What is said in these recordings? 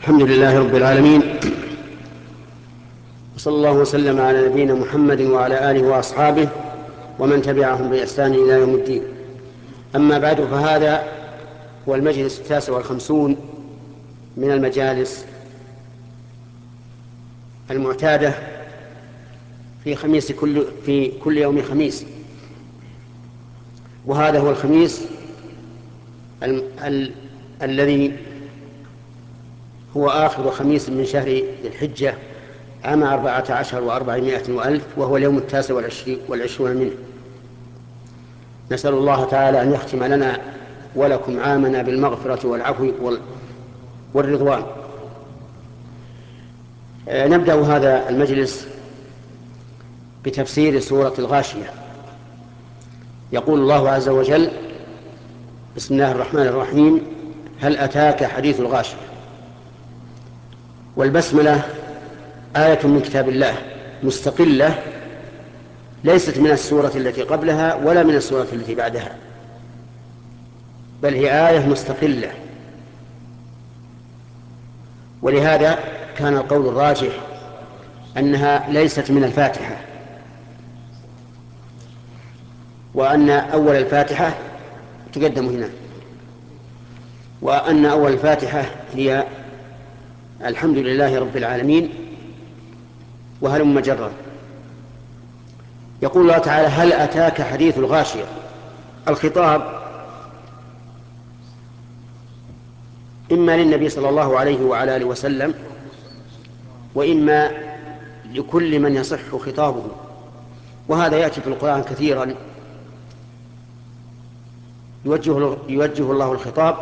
الحمد لله رب العالمين، وصلى الله وسلم على نبينا محمد وعلى آله وأصحابه ومن تبعهم بإحسان إلى يوم الدين. أما بعد، فهذا هو المجلس 59 من المجالس المعتادة في كل يوم خميس، وهذا هو الخميس الذي هو آخر خميس من شهر ذي الحجة عام 14 و400 وألف، وهو اليوم 29 منه. نسأل الله تعالى أن يختم لنا ولكم عامنا بالمغفرة والعفو والرضوان. نبدأ هذا المجلس بتفسير سورة الغاشية. يقول الله عز وجل: بسم الله الرحمن الرحيم: هل أتاك حديث الغاشية. والبسملة آية من كتاب الله مستقلة، ليست من السورة التي قبلها ولا من السورة التي بعدها، بل هي آية مستقلة. ولهذا كان القول الراجح أنها ليست من الفاتحة، وأن أول الفاتحة تقدم هنا، وأن أول الفاتحة هي الحمد لله رب العالمين وهلم جرا. يقول الله تعالى: هل أتاك حديث الغاشية. الخطاب إما للنبي صلى الله عليه وعلى آله وسلم، وإما لكل من يصح خطابه، وهذا يأتي في القرآن كثيرا، يوجه الله الخطاب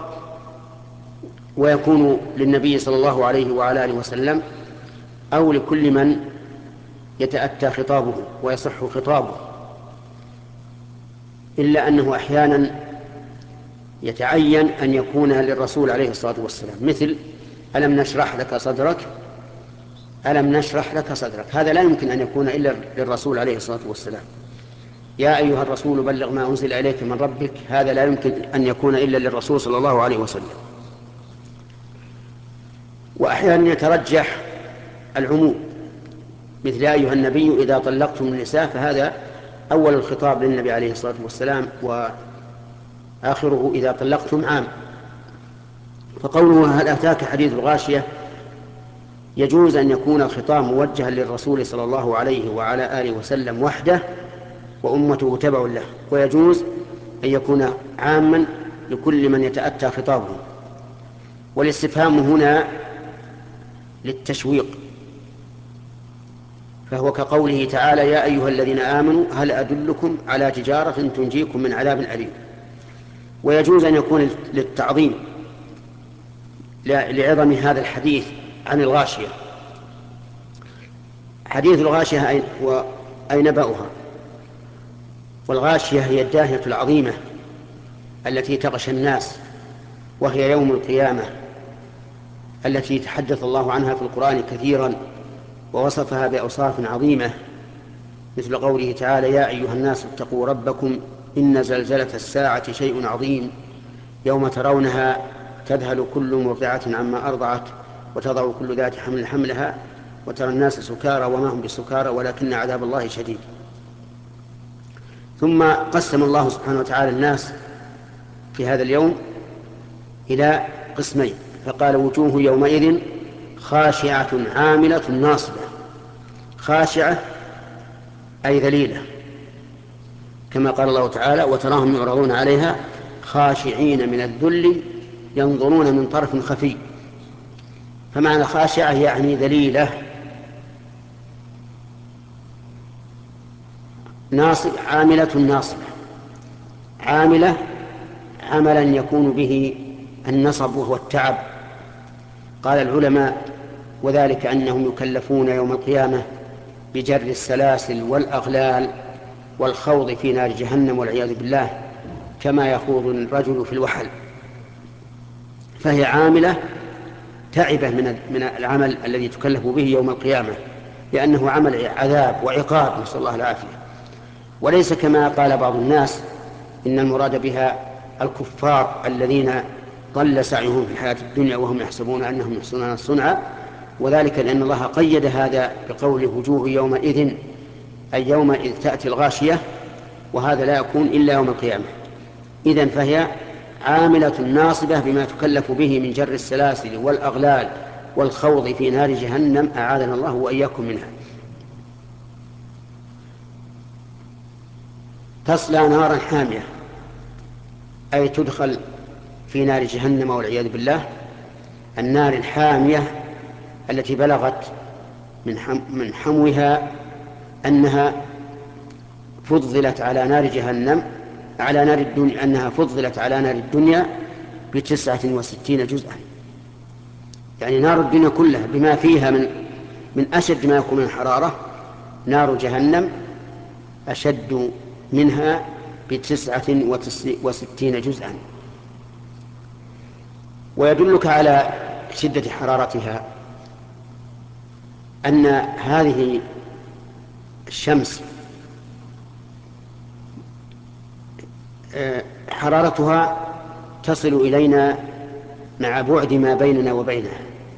ويكون للنبي صلى الله عليه وعلى آله وسلم أو لكل من يتأتى خطابه ويصح خطابه، إلا أنه أحيانا يتعين أن يكون للرسول عليه الصلاة والسلام، مثل ألم نشرح لك صدرك، ألم نشرح لك صدرك، هذا لا يمكن أن يكون إلا للرسول عليه الصلاة والسلام. يا أيها الرسول بلغ ما أنزل إليك من ربك، هذا لا يمكن أن يكون إلا للرسول صلى الله عليه وسلم. وأحيانا يترجح العموم، مثل يا أيها النبي إذا طلقتم النساء، فهذا أول الخطاب للنبي عليه الصلاة والسلام، وآخره إذا طلقتم عام. فقوله هل أتاك حديث الغاشية يجوز أن يكون الخطاب موجها للرسول صلى الله عليه وعلى آله وسلم وحده وأمته تبع له، ويجوز أن يكون عاما لكل من يتأتى خطابه. والاستفهام هنا للتشويق، فهو كقوله تعالى: يا أيها الذين آمنوا هل أدلكم على تجارة تنجيكم من عذاب أليم. ويجوز أن يكون للتعظيم لعظم هذا الحديث عن الغاشية. حديث الغاشية أي نبأها. والغاشية هي الداهية العظيمة التي تغشى الناس، وهي يوم القيامة التي تحدث الله عنها في القرآن كثيرا ووصفها بأوصاف عظيمة، مثل قوله تعالى: يا أيها الناس اتقوا ربكم إن زلزلة الساعة شيء عظيم يوم ترونها تذهل كل مرضعة عما أرضعت وتضع كل ذات حمل حملها وترى الناس سكارى وما هم بسكارى ولكن عذاب الله شديد. ثم قسم الله سبحانه وتعالى الناس في هذا اليوم إلى قسمين، فقال: وجوه يومئذ خاشعة عاملة ناصبة. خاشعة أي ذليلة، كما قال الله تعالى: وتراهم يعرضون عليها خاشعين من الذل ينظرون من طرف خفي. فمعنى خاشعة يعني ذليلة. عاملة ناصبة، عاملة عملا يكون به النصب وهو التعب. قال العلماء: وذلك أنهم يكلفون يوم القيامة بجر السلاسل والأغلال والخوض في نار جهنم والعياذ بالله، كما يخوض الرجل في الوحل. فهي عاملة تعبة من العمل الذي تكلف به يوم القيامة، لأنه عمل عذاب وعقاب، نسأل الله العافية. وليس كما قال بعض الناس إن المراد بها الكفار الذين ضل سعيهم في الحياة الدنيا وهم يحسبون أنهم يحسنون صنعا. وذلك لأن الله قيد هذا بقول وجوه يومئذ، أي يومئذ تأتي الغاشية، وهذا لا يكون إلا يوم القيامة. إذن فهي عاملة ناصبة بما تكلف به من جر السلاسل والأغلال والخوض في نار جهنم، أعاذنا الله وإياكم منها. تصلى نارا حامية، أي تدخل في نار جهنم والعياذ بالله، النار الحامية التي بلغت من حموها أنها فضلت على نار جهنم، على نار الدنيا، أنها فضلت على نار الدنيا ب69 جزءا. يعني نار الدنيا كلها بما فيها من أشد ما يكون من حرارة، نار جهنم أشد منها ب69 جزءا. ويدلك على شدة حرارتها أن هذه الشمس حرارتها تصل إلينا مع بعد ما بيننا وبينها،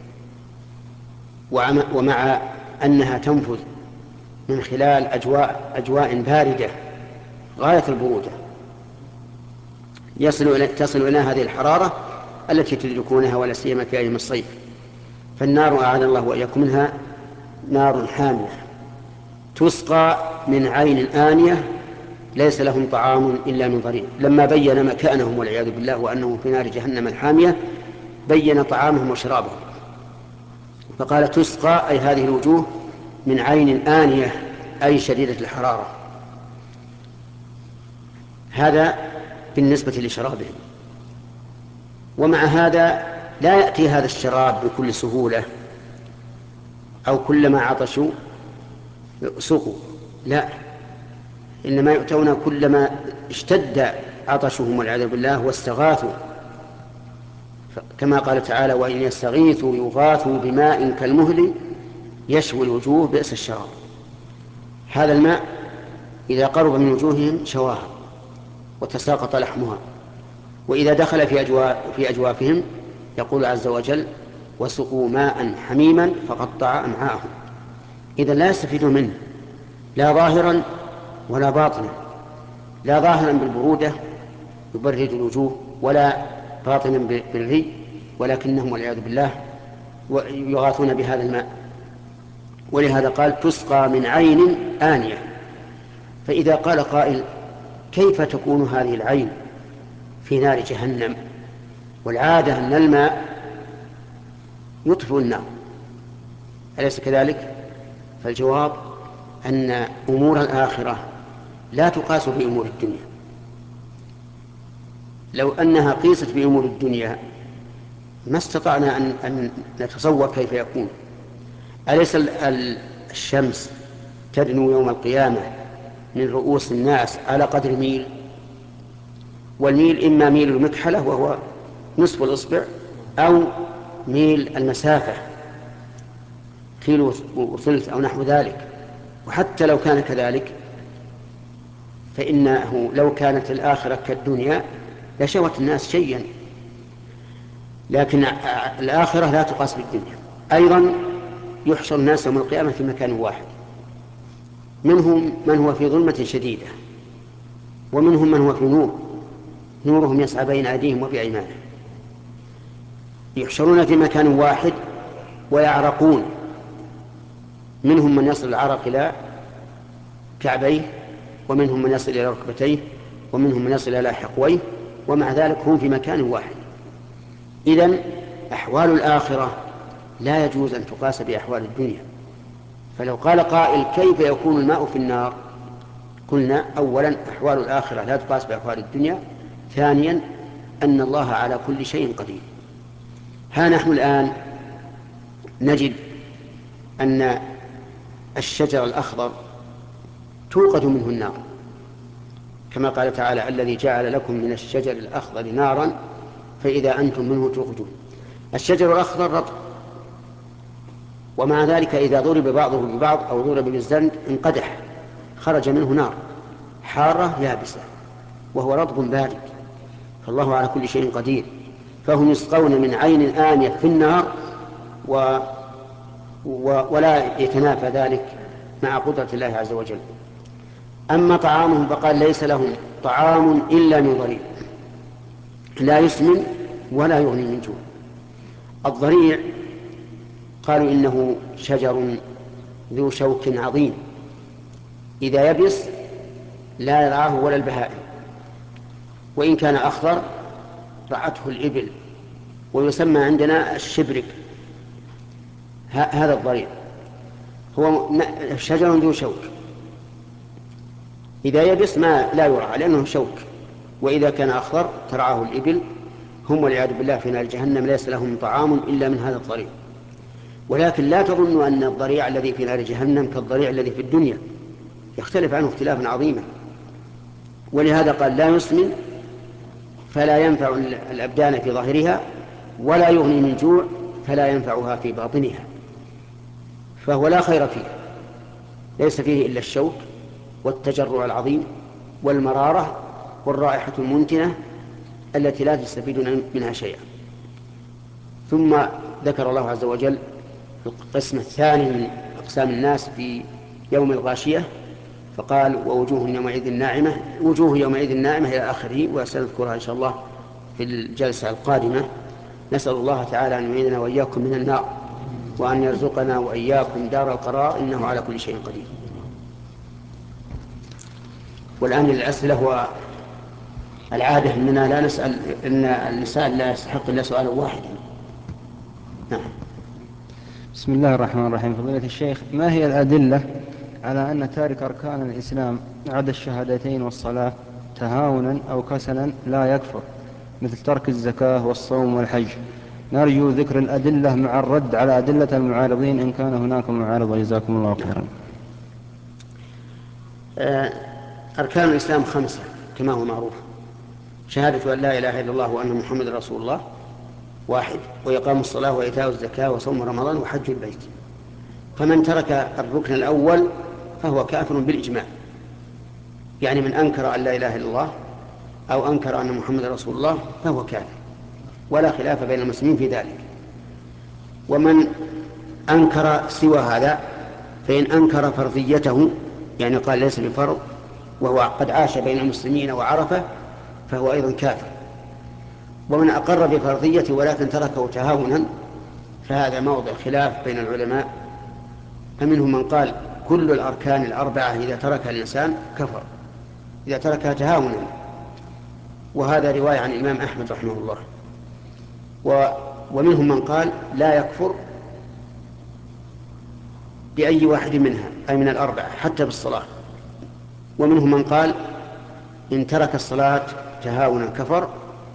ومع أنها تنفذ من خلال أجواء باردة غاية البرودة، تصل إلينا هذه الحرارة التي تدركونها ولا سيما في أيام الصيف. فالنار أعاذنا الله وإياكم منها نار حامية تسقى من عين آنية ليس لهم طعام إلا من ضريع. لما بين مكانهم والعياذ بالله وأنهم في نار جهنم الحامية بين طعامهم وشرابهم، فقال تسقى أي هذه الوجوه من عين آنية أي شديدة الحرارة. هذا بالنسبة لشرابهم. ومع هذا لا يأتي هذا الشراب بكل سهولة أو كلما عطشوا سقوا، لا، إنما يؤتون كلما اشتد عطشهم والعياذ بالله واستغاثوا، كما قال تعالى وإن يستغيثوا يغاثوا بماء كالمهل يشوي الوجوه بئس الشراب. هذا الماء إذا قرب من وجوههم شواها وتساقط لحمها، وإذا دخل في أجوافهم يقول عز وجل وسقوا ماء حميما فقطع أمعاءهم. إذا لا يستفيدون منه لا ظاهرا ولا باطنا، لا ظاهرا بالبرودة يبرد الوجوه ولا باطنا بالري، ولكنهم والعياذ بالله يغاثون بهذا الماء. ولهذا قال تسقى من عين آنية. فإذا قال قائل كيف تكون هذه العين في نار جهنم والعادة أن الماء يطفئ النار، أليس كذلك؟ فالجواب أن أمور الآخرة لا تقاس بأمور الدنيا. لو أنها قيست بأمور الدنيا ما استطعنا أن نتصور كيف يكون. أليس الشمس تدنو يوم القيامة من رؤوس الناس على قدر ميل، والميل إما ميل المكحلة وهو نصف الإصبع أو ميل المسافة كيلو وثلث أو نحو ذلك. وحتى لو كان كذلك فإنه لو كانت الآخرة كالدنيا لشوت الناس شيئا، لكن الآخرة لا تقاس بالدنيا. أيضا يحشر الناس يوم القيامة في مكان واحد، منهم من هو في ظلمة شديدة ومنهم من هو في نور، نورهم يسعى بين أيديهم وبأيمانهم. يحشرون في مكان واحد ويعرقون، منهم من يصل العرق إلى كعبيه ومنهم من يصل إلى ركبتيه ومنهم من يصل إلى حقويه، ومع ذلك هم في مكان واحد. إذن أحوال الآخرة لا يجوز أن تقاس بأحوال الدنيا. فلو قال قائل كيف يكون الماء في النار، قلنا أولا أحوال الآخرة لا تقاس بأحوال الدنيا، ثانيا أن الله على كل شيء قدير. ها نحن الآن نجد أن الشجر الأخضر توقد منه النار، كما قال تعالى الذي جعل لكم من الشجر الأخضر نارا فإذا أنتم منه توقدون. الشجر الأخضر رطب، ومع ذلك إذا ضرب بعضه ببعض أو ضرب بالزند انقدح، خرج منه نار حارة يابسة وهو رطب بارد. فالله على كل شيء قدير. فهم يسقون من عين آنية في النار ولا يتنافى ذلك مع قدرة الله عز وجل. أما طعامهم فقال ليس لهم طعام إلا من ضريع لا يسمن ولا يغني من جوع. الضريع قالوا إنه شجر ذو شوك عظيم إذا يبس لا يرعاه ولا البهائم، وإن كان أخضر رعته الإبل، ويسمى عندنا الشبرك. هذا الضريع هو شجر ذو شوك إذا يبس لا يرعى لأنه شوك، وإذا كان أخضر ترعاه الإبل. هم والعياذ بالله في نار جهنم ليس لهم طعام إلا من هذا الضريع. ولكن لا تظنوا أن الضريع الذي في نار جهنم كالضريع الذي في الدنيا، يختلف عنه اختلافا عظيما. ولهذا قال لا يسمن فلا ينفع الأبدان في ظاهرها، ولا يغني من جوع فلا ينفعها في باطنها، فهو لا خير فيه، ليس فيه إلا الشوك والتجرع العظيم والمرارة والرائحة المنتنة التي لا تستفيدون منها شيئا. ثم ذكر الله عز وجل القسم الثاني من أقسام الناس في يوم الغاشية، فقال ووجوه يومئذ ناعمة، وجوه يومئذ ناعمة إلى آخره، وسنذكرها إن شاء الله في الجلسة القادمة. نسأل الله تعالى أن يعيذنا وإياكم من النار، وأن يرزقنا وإياكم دار القرار، إنه على كل شيء قدير. والآن الأسئلة، والعادة أننا لا نسأل، إن الإنسان لا يستحق إلا سؤال واحد. نعم. بسم الله الرحمن الرحيم. فضيلة الشيخ، ما هي الأدلة على أن تارك أركان الإسلام عدا الشهادتين والصلاة تهاونا أو كسلا لا يكفر، مثل ترك الزكاة والصوم والحج؟ نرجو ذكر الأدلة مع الرد على أدلة المعارضين إن كان هناك معارضة، جزاكم الله خيرا. أركان الإسلام 5 كما هو معروف: شهادة أن لا إله إلا الله وأن محمد رسول الله 1، وإقام الصلاة وإيتاء الزكاة وصوم رمضان وحج البيت. فمن ترك الركن الأول فهو كافر بالإجماع، يعني من أنكر أن لا إله إلا الله أو أنكر أن محمد رسول الله فهو كافر، ولا خلاف بين المسلمين في ذلك. ومن أنكر سوى هذا، فإن أنكر فرضيته، يعني قال ليس بفرض، وهو قد عاش بين المسلمين وعرفه، فهو أيضا كافر. ومن أقر بفرضيته ولكن تركه تهاونا، فهذا موضع خلاف بين العلماء، فمنهم من قال كل الأركان الأربعة إذا تركها الإنسان كفر إذا تركها تهاونا، وهذا رواية عن الإمام أحمد رحمه الله. ومنهم من قال لا يكفر بأي واحد منها، أي من الأربعة حتى بالصلاة. ومنهم من قال إن ترك الصلاة تهاونا كفر،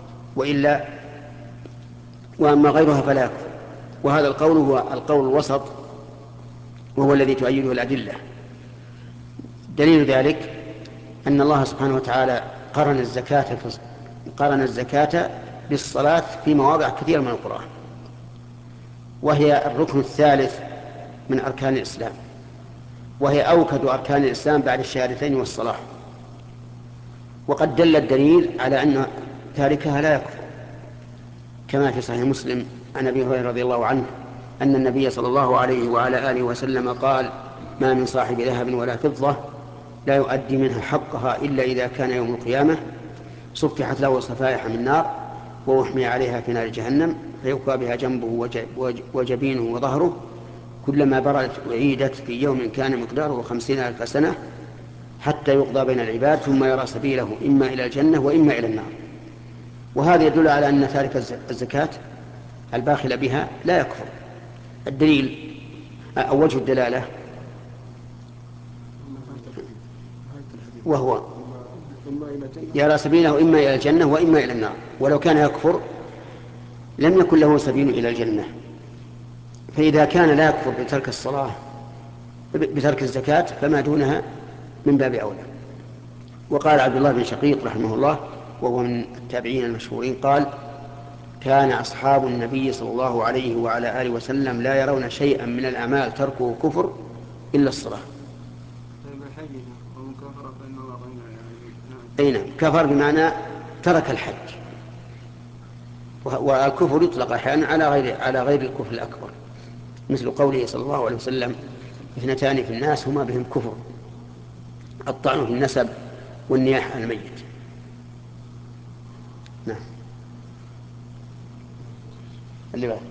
وأما غيرها فلا يكفر. وهذا القول هو القول الوسط، وهو الذي تؤيده الأدلة. دليل ذلك أن الله سبحانه وتعالى قرن الزكاة بالصلاة في مواضع كثيرة من القرآن، وهي الركن الثالث من أركان الإسلام، وهي أوكد أركان الإسلام بعد الشهادتين والصلاة. وقد دل الدليل على أن تاركها لا يكفر، كما في صحيح مسلم عن أبي هريرة رضي الله عنه أن النبي صلى الله عليه وعلى آله وسلم قال: ما من صاحب ذهب ولا فضة لا يؤدي منها حقها إلا إذا كان يوم القيامة صفحت له صفائح من نار، وأحمي عليها في نار جهنم، فيكوى بها جنبه وجبينه وظهره، كلما بردت أعيدت في يوم كان مقداره 50,000 سنة، حتى يقضى بين العباد، ثم يرى سبيله إما إلى الجنة وإما إلى النار. وهذا يدل على أن تارك الزكاة الباخل بها لا يكفر. الدليل أو وجه الدلالة وهو يرى سبيله إما إلى الجنة وإما إلى النار. ولو كان يكفر لم يكن له سبيل إلى الجنة، فإذا كان لا يكفر بترك الزكاة فما دونها من باب أولى. وقال عبد الله بن شقيق رحمه الله، وهو من التابعين المشهورين، قال: كان أصحاب النبي صلى الله عليه وعلى آله وسلم لا يرون شيئا من الأعمال تركه كفر إلا الصلاة. أي نعم، كفر بمعنى ترك الحج. والكفر يطلق أحيانا على غير الكفر الأكبر، مثل قوله صلى الله عليه وسلم: اثنتان في الناس هما بهم كفر، الطعن في النسب والنياح عن الميت. نعم. اللي بعد.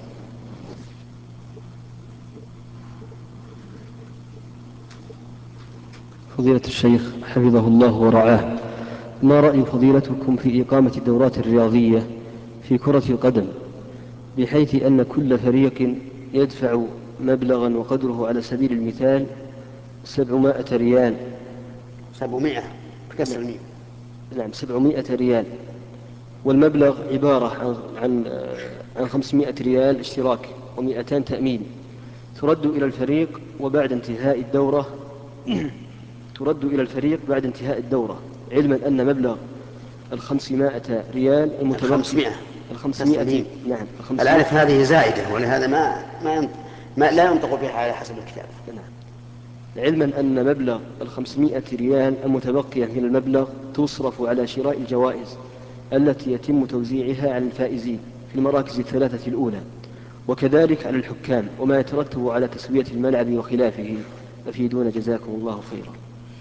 فضيلة الشيخ حفظه الله ورعاه، ما رأي فضيلتكم في إقامة الدورات الرياضية في كرة القدم، بحيث أن كل فريق يدفع مبلغا وقدره على سبيل المثال 700 ريال؟ 700 بكسر الميم. نعم 700 ريال، والمبلغ عبارة عن 500 ريال اشتراك و200 تأمين، ترد إلى الفريق وبعد انتهاء الدورة ترد إلى الفريق بعد انتهاء الدورة، علما أن مبلغ 500 ريال المتبقي 500 نعم 500. الألف هذه زائدة، ولهذا ما لا ينطق بها على حسب الكتاب. نعم. علما أن مبلغ 500 ريال المتبقية من المبلغ تصرف على شراء الجوائز التي يتم توزيعها على الفائزين في المراكز الثلاثة الأولى، وكذلك على الحكام وما يترتب على تسوية الملعب وخلافه. أفيدون جزاكم الله خيرا.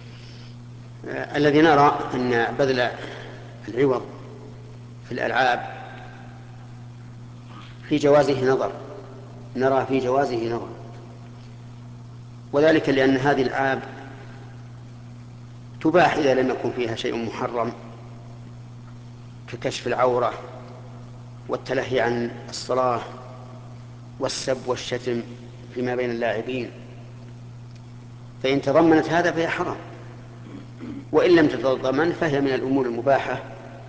الذي نرى أن بذل العوض في الألعاب في جوازه نظر، نرى في جوازه نظر، وذلك لأن هذه الألعاب تباح إذا لم يكن فيها شيء محرم ككشف العورة والتلهي عن الصلاة والسب والشتم فيما بين اللاعبين، فإن تضمنت هذا فهي حرام، وإن لم تتضمن فهي من الأمور المباحة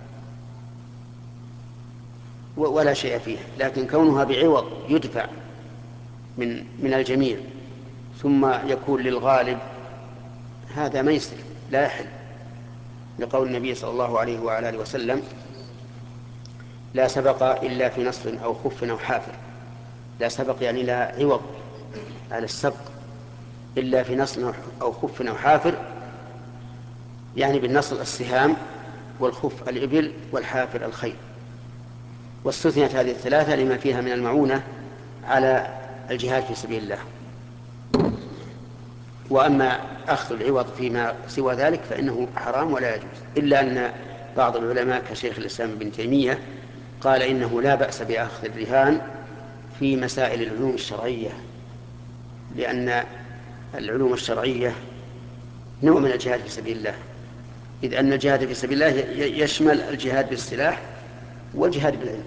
ولا شيء فيها. لكن كونها بعوض يدفع من الجميع ثم يكون للغالب، هذا ميسر لا يحل، لقول النبي صلى الله عليه وعلى آله وسلم: لا سبق إلا في نصر أو خف أو حافر. لا سبق يعني لا عوض على السبق إلا في نصر أو خف أو حافر، يعني بالنصر السهام، والخف الإبل، والحافر الخيل. واستثنت هذه الثلاثة لما فيها من المعونة على الجهاد في سبيل الله. وأما أخذ العوض فيما سوى ذلك فإنه حرام ولا يجوز، إلا أن بعض العلماء كشيخ الإسلام ابن تيمية قال إنه لا بأس بأخذ الرهان في مسائل العلوم الشرعية، لأن العلوم الشرعية نوع من الجهاد في سبيل الله، إذ أن الجهاد في سبيل الله يشمل الجهاد بالسلاح والجهاد بالعلم.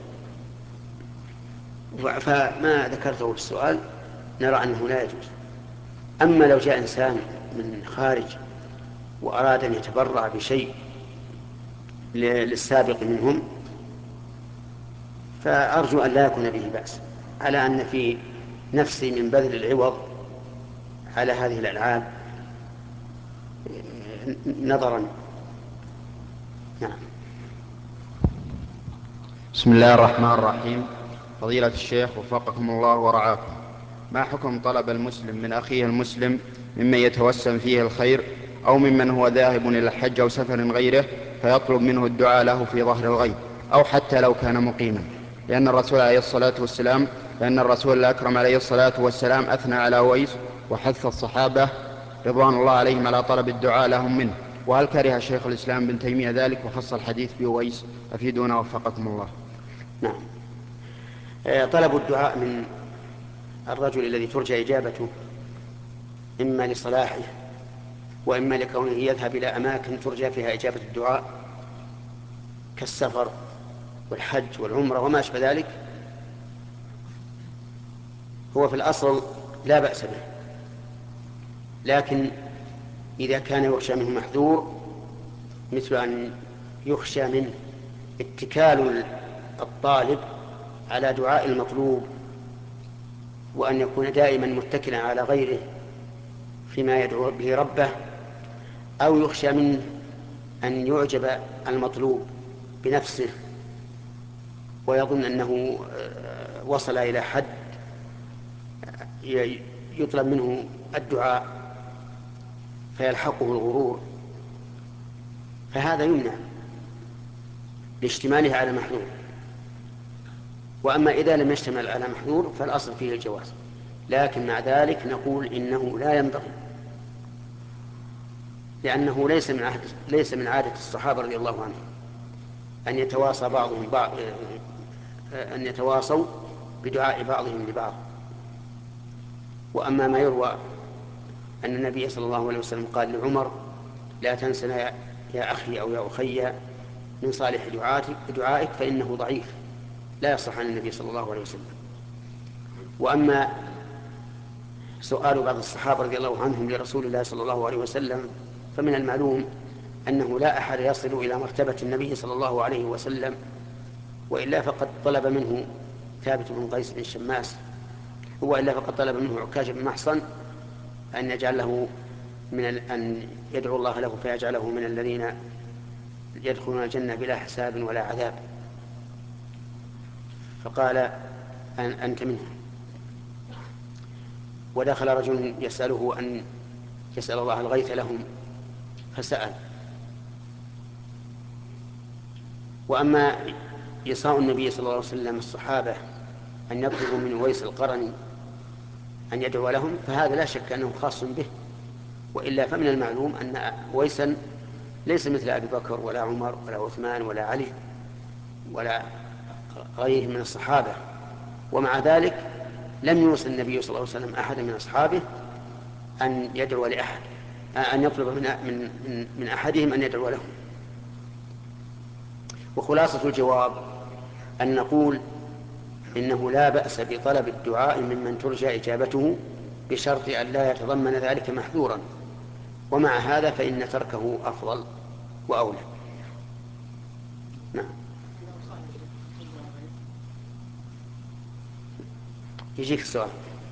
فما ذكرته في السؤال نرى أنه لا يجوز. أما لو جاء إنسان من خارج وأراد أن يتبرع بشيء للسابق منهم فأرجو أن لا يكون به بأس، على أن في نفسي من بذل العوض على هذه الألعاب نظرا. نعم. بسم الله الرحمن الرحيم. فضيلة الشيخ وفقكم الله ورعاكم، ما حكم طلب المسلم من أخيه المسلم ممن يتوسم فيه الخير، أو ممن هو ذاهب إلى الحج أو سفر غيره فيطلب منه الدعاء له في ظهر الغيب، أو حتى لو كان مقيما؟ لأن الرسول الأكرم عليه الصلاة والسلام أثنى على أويس وحث الصحابة رضوان الله عليهم على طلب الدعاء لهم منه، وهل كره شيخ الإسلام ابن تيمية ذلك وخص الحديث بأويس؟ أفيدونا وفقكم الله. نعم. طلب الدعاء من الرجل الذي ترجى إجابته إما لصلاحه وإما لكونه يذهب إلى أماكن ترجى فيها إجابة الدعاء كالسفر والحج والعمرة وما أشبه ذلك، هو في الأصل لا بأس به، لكن إذا كان يخشى منه محذور، مثل أن يخشى منه اتكال الطالب على دعاء المطلوب، وأن يكون دائما متكلا على غيره فيما يدعو به ربه، أو يخشى منه أن يعجب المطلوب بنفسه ويظن أنه وصل إلى حد يطلب منه الدعاء فيلحقه الغرور، فهذا يمنع لاشتماله على محذور. وأما إذا لم يشتمل على محذور فالأصل فيه الجواز، لكن مع ذلك نقول إنه لا ينبغي، لأنه ليس من عادة الصحابة رضي الله عنهم أن يتواصى بعضهم أن يتواصوا بدعاء بعضهم لبعض. وأما ما يروى أن النبي صلى الله عليه وسلم قال لعمر: لا تنسنا يا أخي أو يا أخي من صالح دعائك، فإنه ضعيف لا يصح عن النبي صلى الله عليه وسلم. وأما سؤال بعض الصحابة رضي الله عنهم لرسول الله صلى الله عليه وسلم فمن المعلوم أنه لا أحد يصل إلى مرتبة النبي صلى الله عليه وسلم، وإلا فقد طلب منه ثابت بن قيس بن شماس، وإلا فقد طلب منه عكاش بن محصن أن أن يدعو الله له فيجعله من الذين يدخلون الجنة بلا حساب ولا عذاب، فقال أنت منهم. ودخل رجل يسأله أن يسأل الله الغيث لهم فسأل. وأما إيصاء النبي صلى الله عليه وسلم الصحابة أن يطلبوا من أويس القرني أن يدعو لهم فهذا لا شك أنه خاص به، وإلا فمن المعلوم أن أويسا ليس مثل أبي بكر ولا عمر ولا عثمان ولا علي ولا غيرهم من الصحابة، ومع ذلك لم يوصي النبي صلى الله عليه وسلم أحد من أصحابه أن يدعو لأحد، أن يطلب من أحدهم أن يدعو لهم. وخلاصة الجواب أن نقول إنه لا بأس بطلب الدعاء ممن ترجى إجابته بشرط أن لا يتضمن ذلك محذورا، ومع هذا فإن تركه أفضل وأولى. نعم. يجيك السؤال.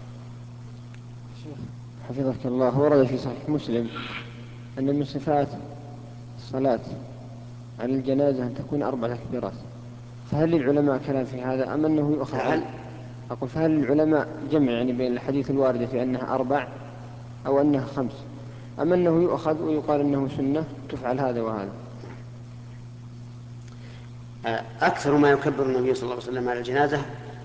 حفظك الله، ورد في صحيح مسلم أن من صفات الصلاة على الجنازة أن تكون 4 تكبيرات، فهل للعلماء كلام في هذا أم أنه يؤخذ؟ أقول فهل للعلماء جمع يعني بين الحديث الواردة في أنها 4 أو أنها 5، أم أنه يؤخذ ويقال أنه سنة تفعل هذا وهذا؟ أكثر ما يكبر النبي صلى الله عليه وسلم على الجنازة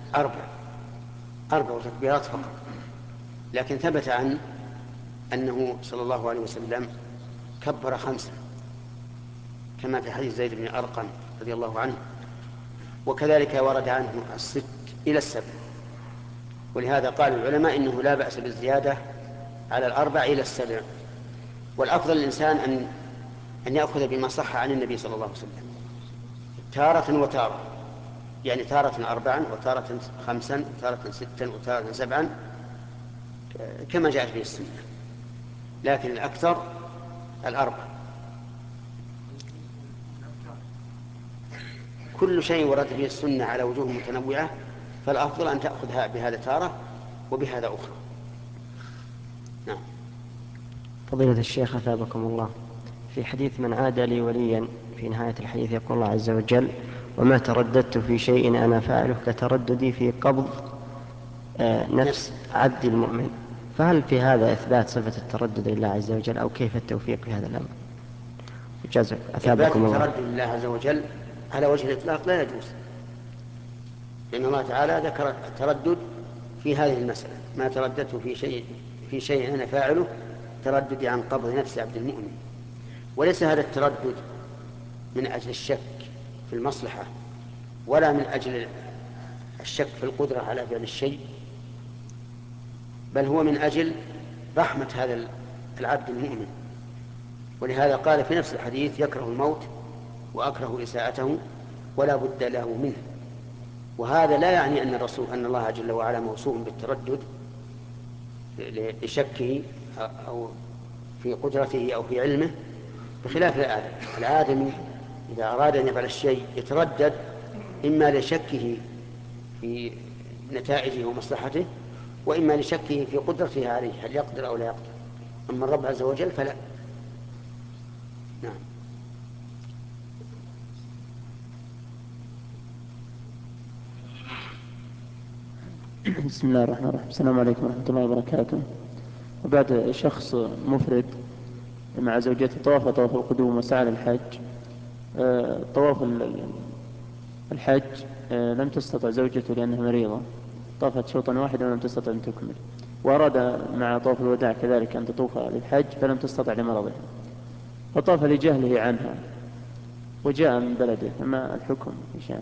4 تكبيرات فقط، لكن ثبت عنه أنه صلى الله عليه وسلم كبر 5 كما في حديث زيد بن أرقم رضي الله عنه، وكذلك ورد عنه 6 إلى 7، ولهذا قال العلماء إنه لا بأس بالزيادة على 4 إلى 7. والأفضل الإنسان أن يأخذ بما صح عن النبي صلى الله عليه وسلم تارة وتارة، يعني تارة 4 وتارة 5 وتارة 6 وتارة 7 كما جاءت به السنة، لكن الأكثر 4. كل شيء ورد به السنة على وجوه متنوعة فالأفضل أن تأخذها بهذا تارة وبهذا أخرى. نعم. فضيلة الشيخ أثابكم الله، في حديث من عاد لي وليا في نهاية الحديث يقول الله عز وجل: وما ترددت في شيء أنا فاعله كترددي في قبض نفس عبد المؤمن، فهل في هذا إثبات صفة التردد لله عز وجل أو كيف التوفيق في هذا الأمر؟ جزاك أثابكم الله. إثبات التردد لله عز وجل على وجه الإطلاق لا يجوز، لأن الله تعالى ذكر التردد في هذه المسألة: ما ترددت في شيء أنا فاعله ترددي عن قبض نفس عبد المؤمن. وليس هذا التردد من أجل الشك في المصلحة ولا من أجل الشك في القدرة على فعل الشيء، بل هو من أجل رحمة هذا العبد المؤمن. ولهذا قال في نفس الحديث: يكره الموت وأكره إساءته ولا بد له منه. وهذا لا يعني أن الله جل وعلا موصوف بالتردد لشكه أو في قدرته أو في علمه، بخلاف الآدمي إذا أراد أن يفعل الشيء يتردد إما لشكه في نتائجه ومصلحته، وإما لشكه في قدرته عليه هل يقدر أو لا يقدر. أما الرب عز وجل فلا. نعم. بسم الله الرحمن الرحيم. السلام عليكم ورحمة الله وبركاته. وبعد شخص مفرد مع زوجته طواف القدوم وسعى للحج، طواف الحج لم تستطع زوجته لأنها مريضة، طافت شوطا واحدا ولم تستطع أن تكمل، وأراد مع طواف الوداع كذلك أن تطوف للحج فلم تستطع لمرضها، فطاف لجهله عنها وجاء من بلده، فما الحكم في شأن؟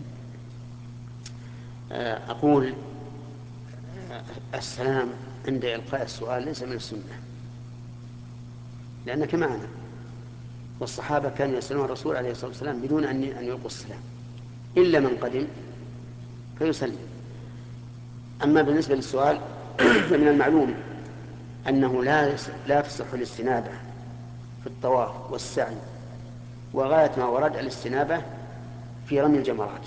أقول السلام عند إلقاء السؤال ليس من السنة، لأنك معنا، والصحابة كانوا يسألون الرسول عليه الصلاة والسلام بدون أن يلقوا السلام إلا من قدم فيسلم. أما بالنسبة للسؤال فمن المعلوم أنه لا تصح الاستنابة في الطواف والسعي، وغاية ما ورد الاستنابة في رمي الجمرات.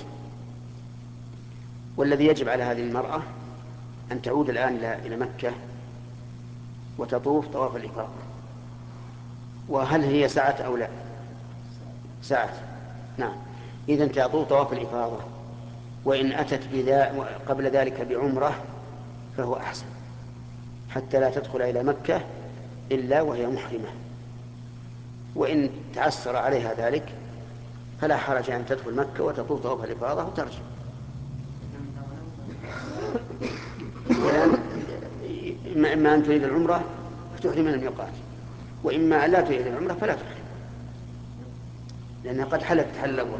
والذي يجب على هذه المرأة أن تعود الآن إلى مكة وتطوف طواف الإفاضة. وهل هي سعت أو لا؟ سعت، نعم. إذن تطوف طواف الإفاضة، وإن أتت قبل ذلك بعمرة فهو أحسن، حتى لا تدخل إلى مكة إلا وهي محرمة. وإن تعسر عليها ذلك فلا حرج أن تدخل مكة وتطوف طواف الإفاضة وترجع. إما أن تريد العمرة فتحرم من الميقات، وإما أن لا تريد العمرة فلا تحرم، لأنها قد حلت حل الأول.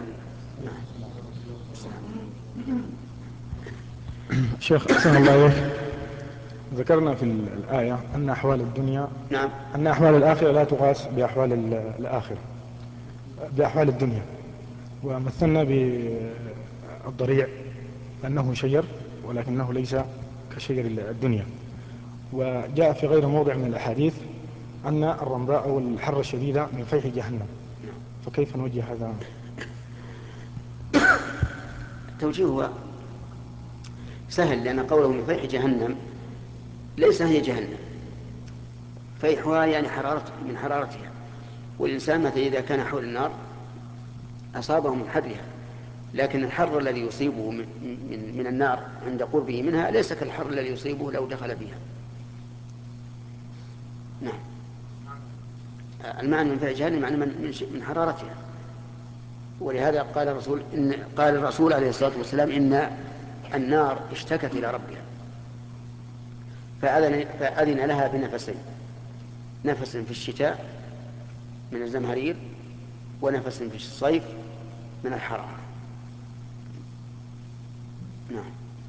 شيخ أحسن الله إليك، ذكرنا في الآية أن أحوال الدنيا، نعم، أن أحوال الآخرة لا تقاس بأحوال الآخرة، بأحوال الدنيا، ومثلنا بالضريع أنه شجر ولكنه ليس كشجر الدنيا. وجاء في غير موضع من الأحاديث أن الرمضاء أو الحر الشديد من فيح جهنم، فكيف نوجه هذا؟ توجيهه سهل، لأن قوله من فيح جهنم ليس هي جهنم، فيحها يعني من حرارتها، والإنسان مثلا إذا كان حول النار أصابه من حرها، لكن الحر الذي يصيبه من النار عند قربه منها ليس كالحر الذي يصيبه لو دخل بها. نعم، المعنى من فيح جهنم معنى من حرارتها. ولهذا قال الرسول عليه الصلاة والسلام إن النار اشتكت إلى ربها فأذن لها بنفسين، نفس في الشتاء من الزمهرير، ونفس في الصيف من الحرارة. نعم.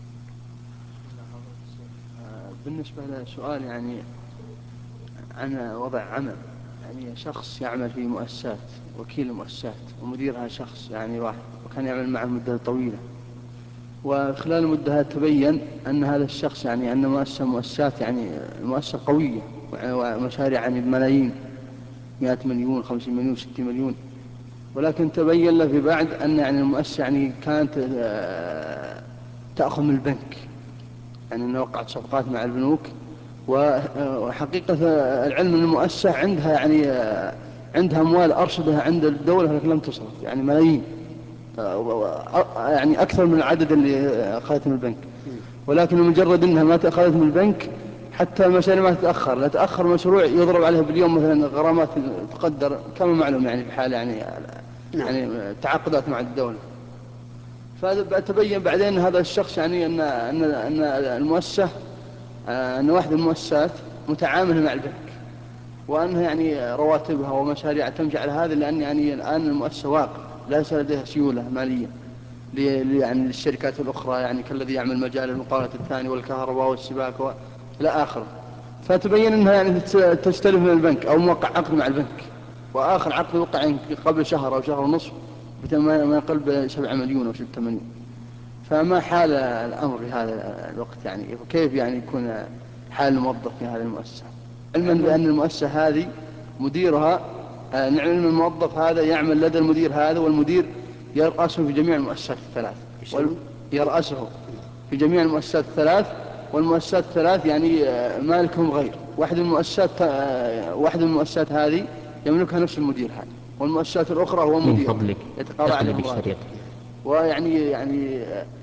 بالنسبة لسؤال يعني عن وضع عمل، يعني شخص يعمل في مؤسسات، وكيل المؤسسات ومديرها شخص يعني واحد، وكان يعمل معه مدة طويلة، وخلال المدة تبين أن هذا الشخص يعني أن مؤسسات يعني مؤسسة قوية ومشاريع يعني بملايين، 100 مليون 50 مليون 60 مليون، ولكن تبين له في بعد أن يعني المؤسسة يعني كانت تأخذ من البنك، يعني أنه وقعت صفقات مع البنوك. وحقيقة العلم أن المؤسسة عندها يعني عندها أموال أرصدها عند الدولة لكن لم تصرف، يعني ملايين، يعني أكثر من العدد اللي أخذت من البنك، ولكن مجرد أنها ما تأخذت من البنك حتى المشاريع ما تتأخر، لا تأخر مشروع يضرب عليه باليوم مثلا غرامات تقدر كما معلوم يعني في حال يعني يعني تعاقدات مع الدولة. فتبين بعدين أن هذا الشخص يعني أن المؤسسة أن واحد المؤسسات متعاملة مع البنك، وأنها يعني رواتبها ومشاريع تمشي على هذا، لأن يعني الآن المؤسسة واقع ليس لديها سيولة مالية يعني للشركات الأخرى، يعني كالذي يعمل مجال المقاولات الثاني والكهرباء والسباك إلى آخره. فتبين أنها يعني تستلف من البنك أو موقع عقد مع البنك، وآخر عقد وقع قبل شهر أو شهر ونصف ما يقل ب7 مليون أو 6 مليون. فما حال الأمر في هذا الوقت، يعني وكيف يعني يكون حال الموظف في هذه المؤسسة، علما بأن المؤسسة هذه مديرها نعلم الموظف هذا يعمل لدى المدير هذا، والمدير يرأسه في جميع المؤسسات الثلاث، يرأسه في جميع المؤسسات الثلاث، والمؤسسات الثلاث يعني مالكهم غير واحد من المؤسسات هذه يملكها نفس المدير هذا، والمؤسسات الأخرى هو مدير يتقاضى عليهم راتب. ويعني